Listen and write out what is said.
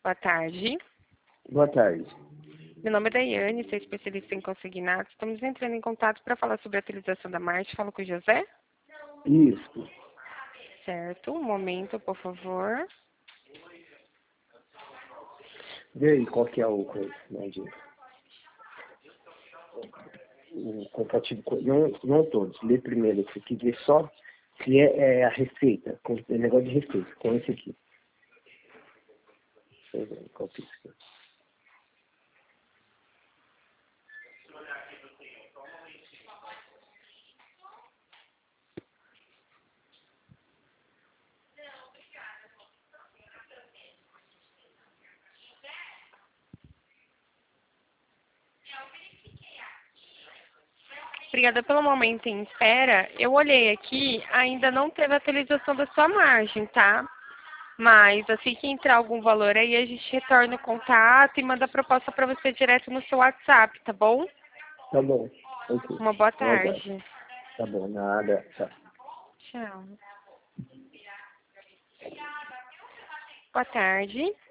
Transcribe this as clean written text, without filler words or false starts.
Boa tarde. Boa tarde. Meu nome é Daiane, sou especialista em consignados. Estamos entrando em contato para falar sobre a atualização da Marte. Falo com o José? Isso. Certo. Um momento, por favor. Vê aí qual que é o coisa, né, o compatível. Não todos. Lê primeiro esse aqui. Vê só se é a receita. É negócio de receita. Com esse aqui. Deixa eu ver qual que é esse aqui. Obrigada pelo momento em espera. Eu olhei aqui, ainda não teve atualização da sua margem, tá? Mas assim que entrar algum valor aí, a gente retorna o contato e manda a proposta para você direto no seu WhatsApp, tá bom? Tá bom. Ok. Uma boa Eu aguardo. tarde. Tá bom. Nada. Tá. Tchau. Boa tarde.